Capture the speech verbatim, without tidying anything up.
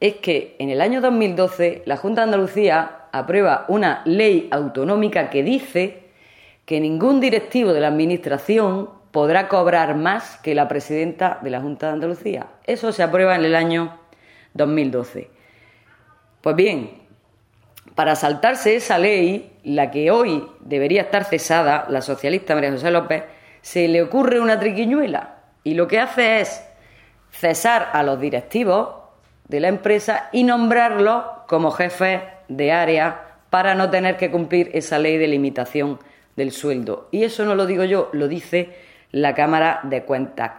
es que en el año dos mil doce la Junta de Andalucía aprueba una ley autonómica que dice que ningún directivo de la Administración podrá cobrar más que la presidenta de la Junta de Andalucía. Eso se aprueba en el año dos mil doce. Pues bien, para saltarse esa ley, la que hoy debería estar cesada, la socialista María José López, se le ocurre una triquiñuela y lo que hace es cesar a los directivos de la empresa y nombrarlos como jefes de área para no tener que cumplir esa ley de limitación del sueldo. Y eso no lo digo yo, lo dice la Cámara de Cuentas.